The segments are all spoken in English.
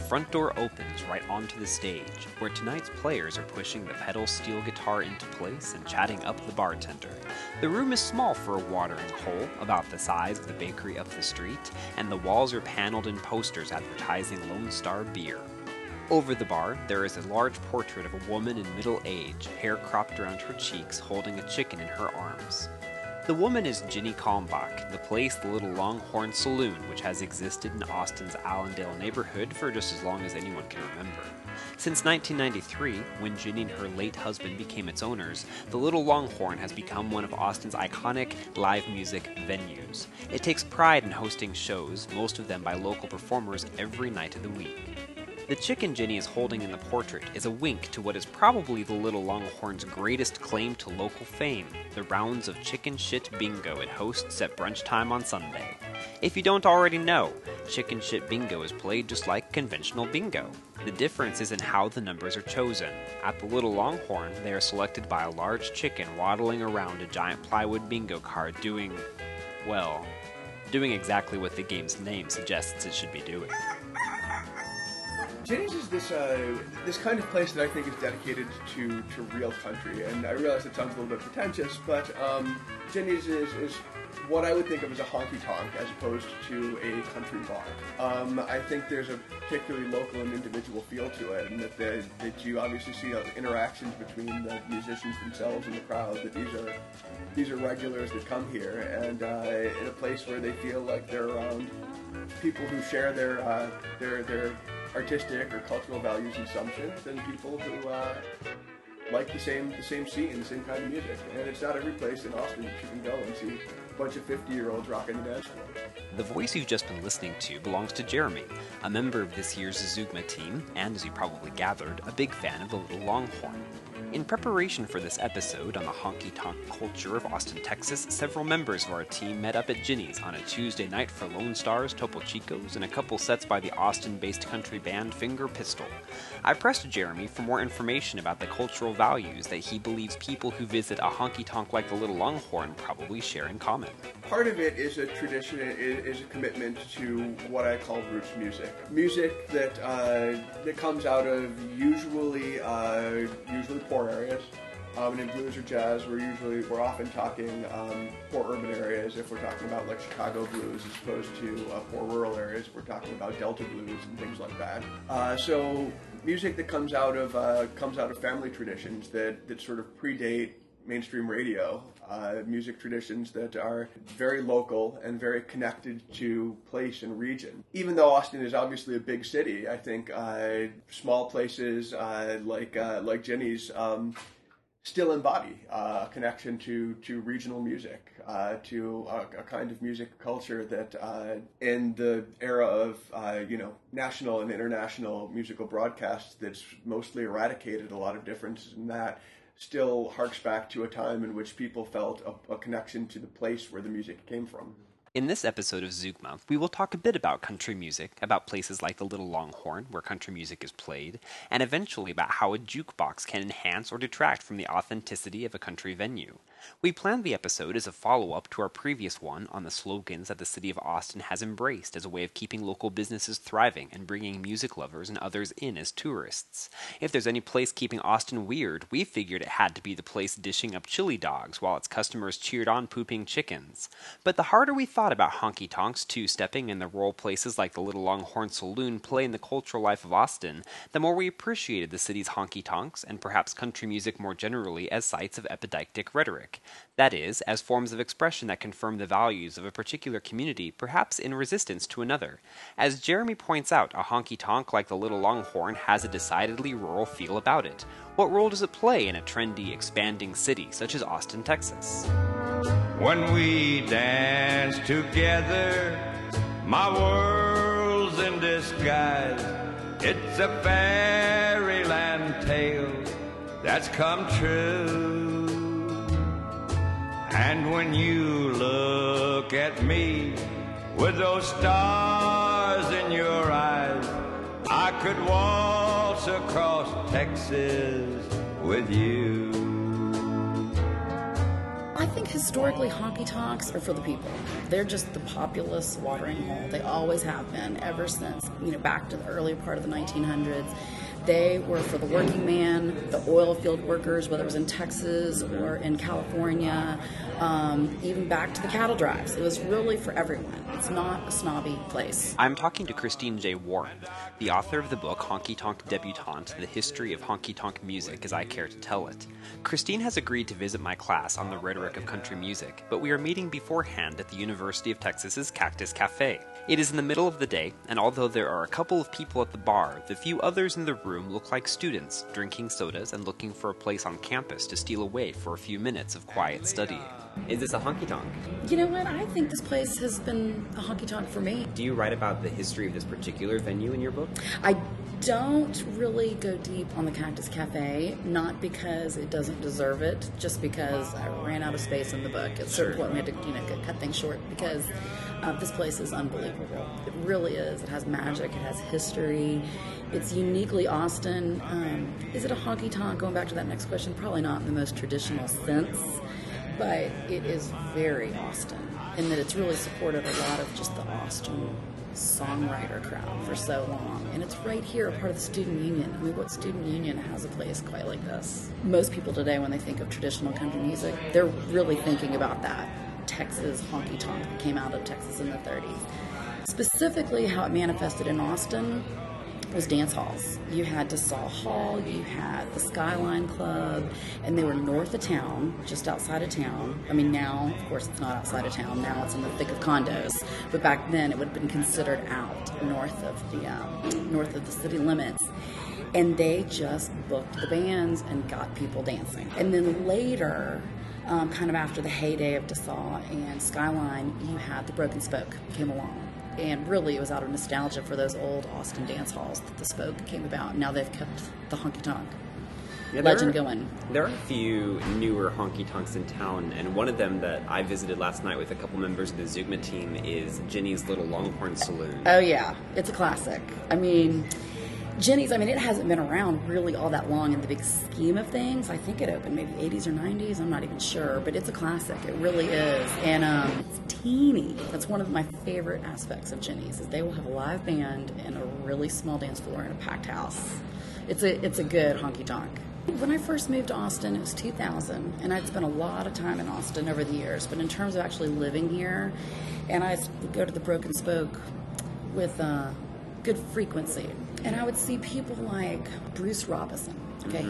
front door opens right onto the stage, where tonight's players are pushing the pedal steel guitar into place and chatting up the bartender. The room is small for a watering hole, about the size of the bakery up the street, and the walls are paneled in posters advertising Lone Star beer. Over the bar, there is a large portrait of a woman in middle age, hair cropped around her cheeks, holding a chicken in her arms. The woman is Ginny Kalmbach, the place The Little Longhorn Saloon, which has existed in Austin's Allendale neighborhood for just as long as anyone can remember. Since 1993, when Ginny and her late husband became its owners, The Little Longhorn has become one of Austin's iconic live music venues. It takes pride in hosting shows, most of them by local performers, every night of the week. The chicken Ginny is holding in the portrait is a wink to what is probably the Little Longhorn's greatest claim to local fame, the rounds of chicken shit bingo it hosts at brunch time on Sunday. If you don't already know, chicken shit bingo is played just like conventional bingo. The difference is in how the numbers are chosen. At the Little Longhorn, they are selected by a large chicken waddling around a giant plywood bingo card doing exactly what the game's name suggests it should be doing. Ginny's is this kind of place that I think is dedicated to real country, and I realize it sounds a little bit pretentious, but Ginny's is what I would think of as a honky-tonk as opposed to a country bar. I think there's a particularly local and individual feel to it, and that you obviously see interactions between the musicians themselves and the crowd, that these are regulars that come here, and in a place where they feel like they're around people who share their artistic or cultural values and assumptions, and people who like the same scene, the same kind of music. And it's not every place in Austin that you can go and see a bunch of 50-year-olds rocking the dance floor. The voice you've just been listening to belongs to Jeremy, a member of this year's Zeugma team, and as you probably gathered, a big fan of the Little Longhorn. In preparation for this episode on the honky-tonk culture of Austin, Texas, several members of our team met up at Ginny's on a Tuesday night for Lone Stars, Topo Chicos, and a couple sets by the Austin-based country band Finger Pistol. I pressed Jeremy for more information about the cultural values that he believes people who visit a honky-tonk like the Little Longhorn probably share in common. Part of it is a tradition, is a commitment to what I call roots music. Music that comes out of usually poor areas. And in blues or jazz, we're often talking poor urban areas. If we're talking about like Chicago blues as opposed to poor rural areas, we're talking about Delta blues and things like that. So music that comes out of family traditions that sort of predate mainstream radio, music traditions that are very local and very connected to place and region. Even though Austin is obviously a big city, I think small places like Ginny's still embody a connection to regional music, to a kind of music culture that in the era of national and international musical broadcasts that's mostly eradicated a lot of differences in that, still harks back to a time in which people felt a connection to the place where the music came from. In this episode of Zeugma, we will talk a bit about country music, about places like the Little Longhorn, where country music is played, and eventually about how a jukebox can enhance or detract from the authenticity of a country venue. We planned the episode as a follow-up to our previous one on the slogans that the city of Austin has embraced as a way of keeping local businesses thriving and bringing music lovers and others in as tourists. If there's any place keeping Austin weird, we figured it had to be the place dishing up chili dogs while its customers cheered on pooping chickens. But the harder we thought about honky-tonks two-stepping and the rural places like the Little Longhorn Saloon play in the cultural life of Austin, the more we appreciated the city's honky-tonks, and perhaps country music more generally, as sites of epideictic rhetoric. That is, as forms of expression that confirm the values of a particular community, perhaps in resistance to another. As Jeremy points out, a honky-tonk like the Little Longhorn has a decidedly rural feel about it. What role does it play in a trendy, expanding city such as Austin, Texas? When we dance together, my world's in disguise. It's a fairyland tale that's come true. And when you look at me with those stars in your eyes, I could waltz across Texas with you. I think historically honky-tonks are for the people. They're just the populous watering hole. They always have been ever since, back to the early part of the 1900s. They were for the working man, the oil field workers, whether it was in Texas or in California, even back to the cattle drives. It was really for everyone. It's not a snobby place. I'm talking to Christine J. Warren, the author of the book Honky Tonk Debutante, The History of Honky Tonk Music as I Care to Tell It. Christine has agreed to visit my class on the rhetoric of country music, but we are meeting beforehand at the University of Texas's Cactus Cafe. It is in the middle of the day, and although there are a couple of people at the bar, the few others in the room look like students, drinking sodas and looking for a place on campus to steal away for a few minutes of quiet studying. Is this a honky-tonk? You know what? I think this place has been a honky-tonk for me. Do you write about the history of this particular venue in your book? I don't really go deep on the Cactus Cafe, not because it doesn't deserve it, just because I ran out of space in the book. At a certain point, we had to cut things short because this place is unbelievable. It really is. It has magic. It has history. It's uniquely Austin. Is it a honky-tonk? Going back to that next question, probably not in the most traditional sense, but it is very Austin in that it's really supported a lot of just the Austin songwriter crowd for so long. And it's right here, a part of the student union. I mean, what student union has a place quite like this? Most people today, when they think of traditional country music, they're really thinking about that Texas honky-tonk that came out of Texas in the 30s. Specifically, how it manifested in Austin was dance halls. You had DeSalle Hall, you had the Skyline Club, and they were north of town, just outside of town. I mean, now, of course, it's not outside of town. Now it's in the thick of condos. But back then, it would have been considered out north of the city limits. And they just booked the bands and got people dancing. And then later, kind of after the heyday of DeSalle and Skyline, you had the Broken Spoke came along. And really, it was out of nostalgia for those old Austin dance halls that the Spoke came about. Now they've kept the honky-tonk legend going. There are a few newer honky-tonks in town, and one of them that I visited last night with a couple members of the Zugma team is Jenny's Little Longhorn Saloon. Oh, yeah. It's a classic. I mean, Jenny's, it hasn't been around really all that long in the big scheme of things. I think it opened maybe 80s or 90s. I'm not even sure, but it's a classic. It really is. And it's teeny. That's one of my favorite aspects of Jenny's is they will have a live band and a really small dance floor in a packed house. It's a good honky-tonk. When I first moved to Austin, it was 2000, and I'd spent a lot of time in Austin over the years. But in terms of actually living here, and I would go to the Broken Spoke with good frequency. And I would see people like Bruce Robison. Okay,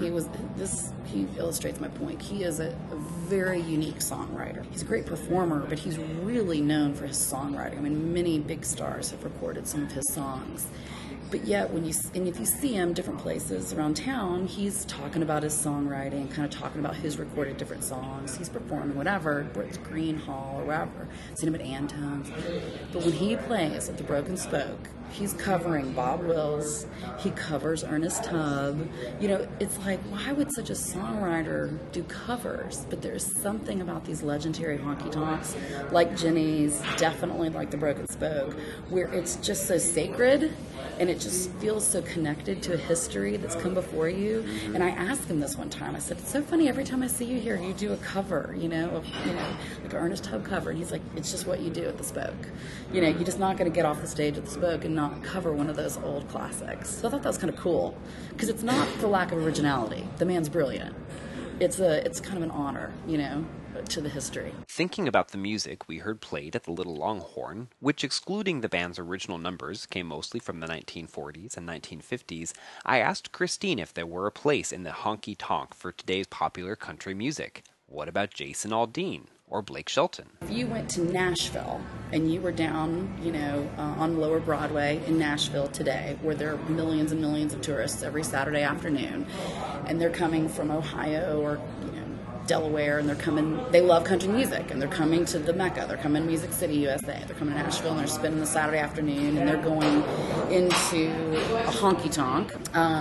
he illustrates my point. He is a very unique songwriter. He's a great performer, but he's really known for his songwriting. I mean, many big stars have recorded some of his songs. But yet, if you see him different places around town, he's talking about his songwriting, kind of talking about his recorded different songs. He's performing whatever, whether it's Green Hall or wherever. Seen him at Antone's. But when he plays at the Broken Spoke, he's covering Bob Wills. He covers Ernest Tubb. It's like, why would such a songwriter do covers? But there's something about these legendary honky-tonks, like Jenny's, definitely like the Broken Spoke, where it's just so sacred, and it just feels so connected to a history that's come before you. And I asked him this one time. I said, it's so funny, every time I see you here, you do a cover, like an Ernest Tubb cover. And he's like, it's just what you do at the Spoke. You're just not going to get off the stage at the Spoke and not cover one of those old classics. So I thought that was kind of cool, because it's not for lack of originality. The man's brilliant. It's kind of an honor, to the history. Thinking about the music we heard played at the Little Longhorn, which excluding the band's original numbers came mostly from the 1940s and 1950s, I asked Christine if there were a place in the honky-tonk for today's popular country music. What about Jason Aldean or Blake Shelton? If you went to Nashville and you were down, on Lower Broadway in Nashville today, where there are millions and millions of tourists every Saturday afternoon, and they're coming from Ohio or, Delaware, and they love country music, and they're coming to the Mecca, they're coming to Music City, USA, they're coming to Nashville, and they're spending the Saturday afternoon, and they're going into a honky-tonk,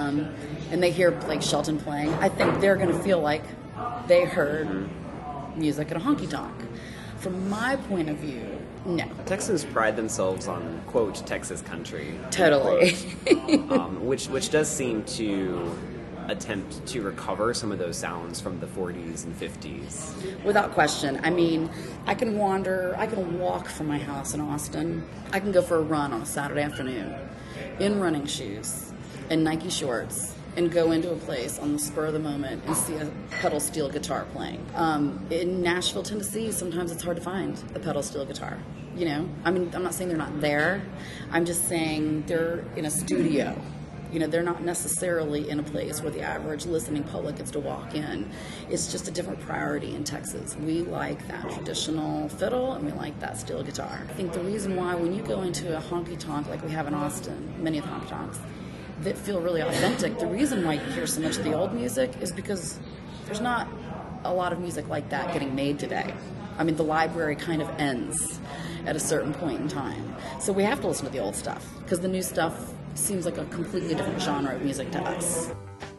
and they hear Blake Shelton playing. I think they're going to feel like they heard music at a honky-tonk. From my point of view, no. Texans pride themselves on, quote, Texas country. Totally. Which does seem to attempt to recover some of those sounds from the 40s and 50s? Without question. I mean, I can walk from my house in Austin. I can go for a run on a Saturday afternoon in running shoes and Nike shorts and go into a place on the spur of the moment and see a pedal steel guitar playing. In Nashville, Tennessee, sometimes it's hard to find a pedal steel guitar. You know, I mean, I'm not saying they're not there. I'm just saying they're in a studio. You know, they're not necessarily in a place where the average listening public gets to walk in. It's just a different priority in Texas. We like that traditional fiddle and we like that steel guitar. I think the reason why when you go into a honky-tonk like we have in Austin, many of the honky-tonks, that feel really authentic, the reason why you hear so much of the old music is because there's not a lot of music like that getting made today. I mean, the library kind of ends at a certain point in time. So we have to listen to the old stuff because the new stuff seems like a completely different genre of music to us.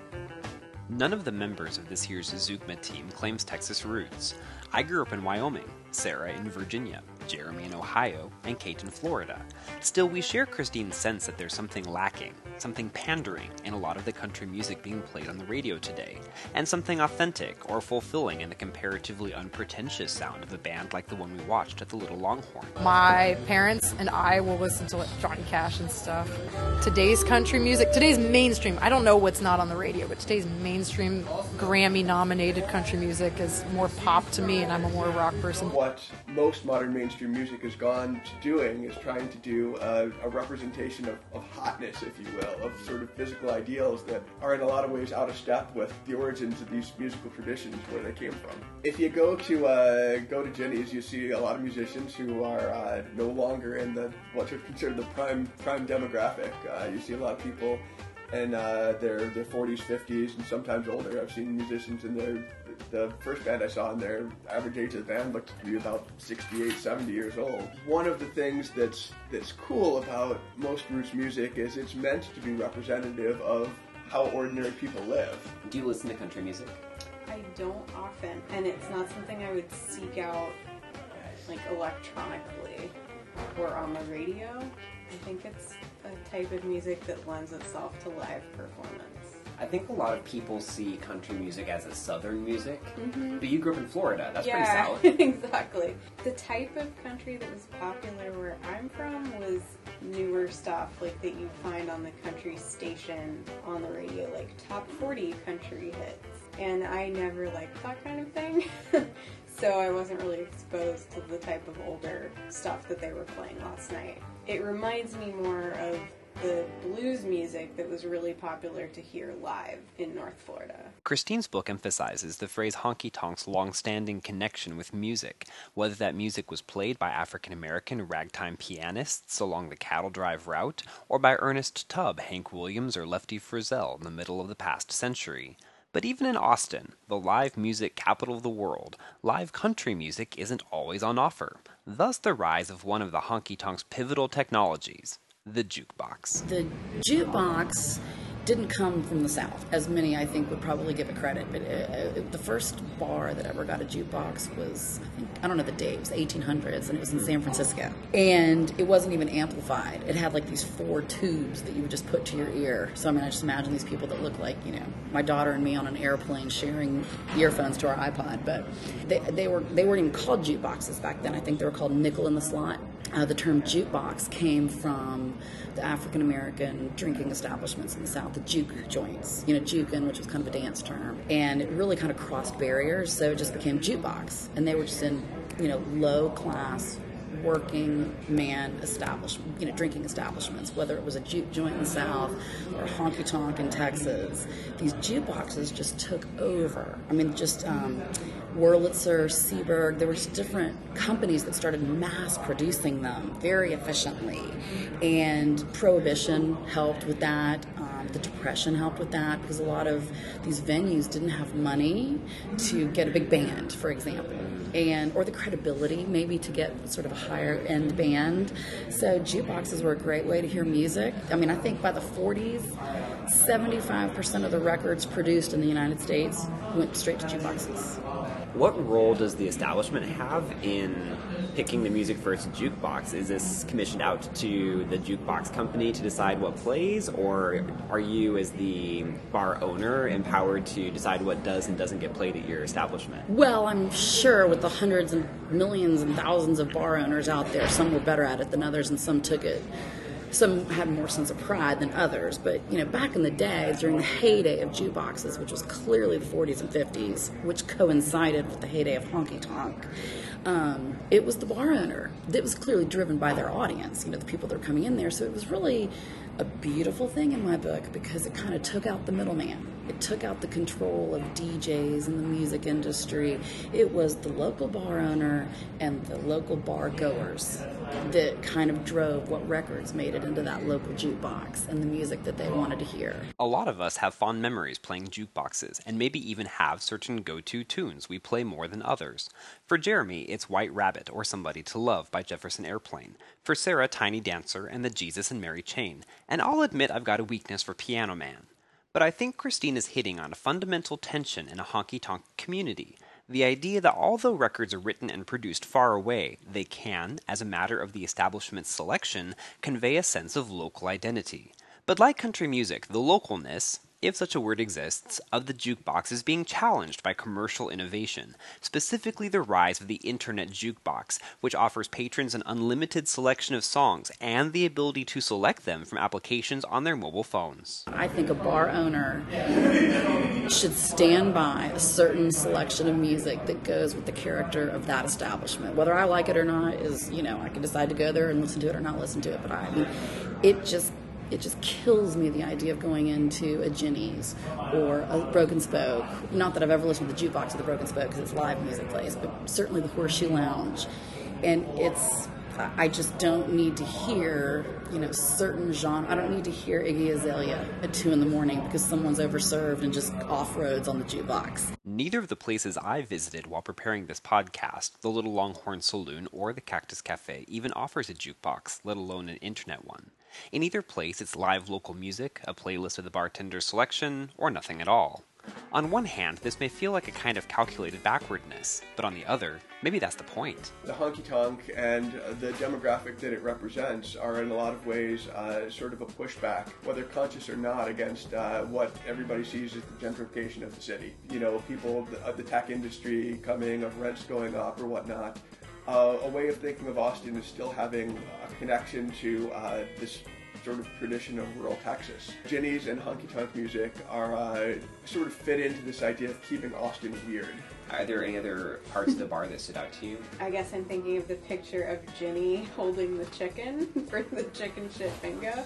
None of the members of this year's Zoukma team claims Texas roots. I grew up in Wyoming, Sarah in Virginia, Jeremy in Ohio, and Kate in Florida. Still, we share Christine's sense that there's something lacking, something pandering in a lot of the country music being played on the radio today, and something authentic or fulfilling in the comparatively unpretentious sound of a band like the one we watched at the Little Longhorn. My parents and I will listen to like Johnny Cash and stuff. Today's country music, today's mainstream, I don't know what's not on the radio, but today's mainstream Grammy-nominated country music is more pop to me, and I'm a more rock person. What most modern mainstream music has gone to doing is trying to do a representation of hotness, if you will, of sort of physical ideals that are in a lot of ways out of step with the origins of these musical traditions, where they came from. If you go to Jenny's, you see a lot of musicians who are no longer in what's considered the prime demographic. You see a lot of people in their 40s, 50s, and sometimes older. I've seen musicians in the first band I saw, and their average age of the band looked to be about 68, 70 years old. One of the things that's cool about most roots music is it's meant to be representative of how ordinary people live. Do you listen to country music? I don't often, and it's not something I would seek out like electronically or on the radio. I think it's a type of music that lends itself to live performance. I think a lot of people see country music as a southern music, but you grew up in Florida. That's pretty south. Exactly. The type of country that was popular where I'm from was newer stuff like that you'd find on the country station on the radio, like top 40 country hits. And I never liked that kind of thing. So I wasn't really exposed to the type of older stuff that they were playing last night. It reminds me more of the blues music that was really popular to hear live in North Florida. Christine's book emphasizes the phrase honky-tonk's long-standing connection with music, whether that music was played by African-American ragtime pianists along the cattle drive route, or by Ernest Tubb, Hank Williams, or Lefty Frizzell in the middle of the past century. But even in Austin, the live music capital of the world, live country music isn't always on offer. Thus the rise of one of the honky-tonk's pivotal technologies, the jukebox. The jukebox didn't come from the South, as many I think would probably give it credit, but the first bar that ever got a jukebox was, I don't know the date, it was the 1800s, and it was in San Francisco. And it wasn't even amplified. It had like these 4 tubes that you would just put to your ear. So I mean, I just imagine these people that look like, you know, my daughter and me on an airplane sharing earphones to our iPod, but they weren't even called jukeboxes back then. I think they were called nickel in the slot. The term jukebox came from the African-American drinking establishments in the South, the juke joints, you know, jukin', which was kind of a dance term. And it really kind of crossed barriers, so it just became jukebox. And they were just in, you know, low-class, working man establishment, you know, drinking establishments, whether it was a juke joint in the South or a honky-tonk in Texas. These jukeboxes just took over. I mean, just Wurlitzer, Seaberg, there were just different companies that started mass producing them very efficiently. And Prohibition helped with that. The Depression helped with that because a lot of these venues didn't have money to get a big band, for example, or the credibility maybe to get sort of a higher end band. So jukeboxes were a great way to hear music. I mean, I think by the 40s, 75% of the records produced in the United States went straight to jukeboxes. What role does the establishment have in picking the music for its jukebox, is this commissioned out to the jukebox company to decide what plays, or are you, as the bar owner, empowered to decide what does and doesn't get played at your establishment? Well, I'm sure with the hundreds and millions and thousands of bar owners out there, some were better at it than others, and some took it. Some had more sense of pride than others, but back in the day, during the heyday of jukeboxes, which was clearly the 40s and 50s, which coincided with the heyday of honky tonk, it was the bar owner that was clearly driven by their audience, the people that were coming in there. So it was really a beautiful thing in my book because it kind of took out the middleman. It took out the control of DJs in the music industry. It was the local bar owner and the local bar goers that kind of drove what records made it into that local jukebox and the music that they wanted to hear. A lot of us have fond memories playing jukeboxes, and maybe even have certain go-to tunes we play more than others. For Jeremy, it's White Rabbit or Somebody to Love by Jefferson Airplane. For Sarah, Tiny Dancer and the Jesus and Mary Chain. And I'll admit I've got a weakness for Piano Man. But I think Christine is hitting on a fundamental tension in a honky-tonk community. The idea that although records are written and produced far away, they can, as a matter of the establishment's selection, convey a sense of local identity. But like country music, the localness, if such a word exists, of the jukebox is being challenged by commercial innovation, specifically the rise of the internet jukebox, which offers patrons an unlimited selection of songs and the ability to select them from applications on their mobile phones. I think a bar owner should stand by a certain selection of music that goes with the character of that establishment. Whether I like it or not is, I can decide to go there and listen to it or not listen to it, but it just kills me, the idea of going into a Ginny's or a Broken Spoke. Not that I've ever listened to the jukebox of the Broken Spoke because it's live music place, but certainly the Horseshoe Lounge. And I just don't need to hear, certain genre. I don't need to hear Iggy Azalea at 2 a.m. because someone's overserved and just off-roads on the jukebox. Neither of the places I visited while preparing this podcast, the Little Longhorn Saloon or the Cactus Cafe, even offers a jukebox, let alone an internet one. In either place, it's live local music, a playlist of the bartender's selection, or nothing at all. On one hand, this may feel like a kind of calculated backwardness, but on the other, maybe that's the point. The honky-tonk and the demographic that it represents are in a lot of ways sort of a pushback, whether conscious or not, against what everybody sees as the gentrification of the city. People of the tech industry coming, of rents going up or whatnot. A way of thinking of Austin is still having a connection to this sort of tradition of rural Texas. Ginny's and honky-tonk music are sort of fit into this idea of keeping Austin weird. Are there any other parts of the bar that stood out to you? I guess I'm thinking of the picture of Ginny holding the chicken for the chicken shit bingo.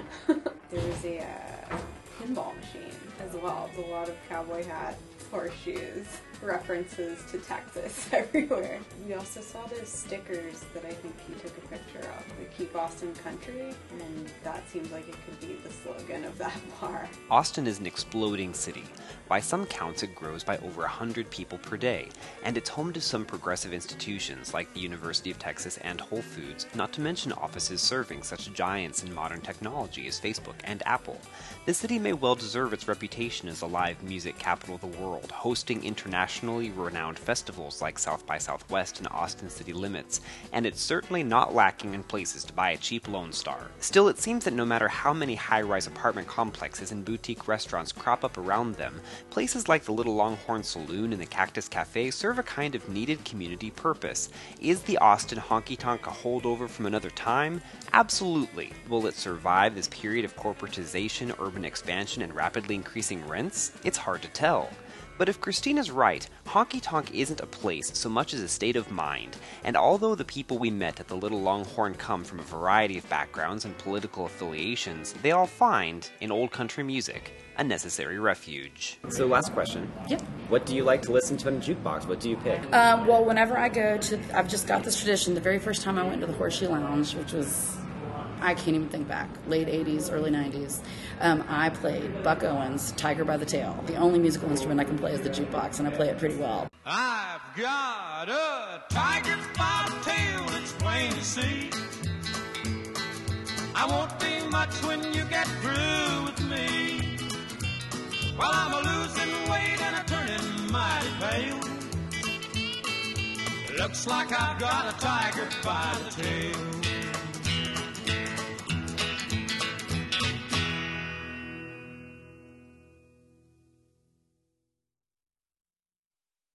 There was a pinball machine as well. There's a lot of cowboy hats, horseshoes, references to Texas everywhere. We also saw those stickers that I think he took a picture of. They keep Austin country, and that seems like it could be the slogan of that bar. Austin is an exploding city. By some counts, it grows by over 100 people per day, and it's home to some progressive institutions like the University of Texas and Whole Foods, not to mention offices serving such giants in modern technology as Facebook and Apple. The city may well deserve its reputation as a live music capital of the world, hosting internationally renowned festivals like South by Southwest and Austin City Limits, and it's certainly not lacking in places to buy a cheap Lone Star. Still, it seems that no matter how many high-rise apartment complexes and boutique restaurants crop up around them, places like the Little Longhorn Saloon and the Cactus Cafe serve a kind of needed community purpose. Is the Austin honky-tonk a holdover from another time? Absolutely. Will it survive this period of corporatization, urban expansion, and rapidly increasing rents? It's hard to tell. But if Christina's right, honky-tonk isn't a place so much as a state of mind, and although the people we met at the Little Longhorn come from a variety of backgrounds and political affiliations, they all find, in old country music, a necessary refuge. So last question. Yep. What do you like to listen to in a jukebox? What do you pick? Well, whenever I go to, I've just got this tradition. The very first time I went to the Horseshoe Lounge, which was, I can't even think back, late 80s, early 90s, I played Buck Owens' Tiger by the Tail. The only musical instrument I can play is the jukebox, and I play it pretty well. I've got a tiger by the tail, it's plain to see. I won't be much when you get through with me. While I'm a losing weight and I'm turning mighty pale. Looks like I've got a tiger by the tail.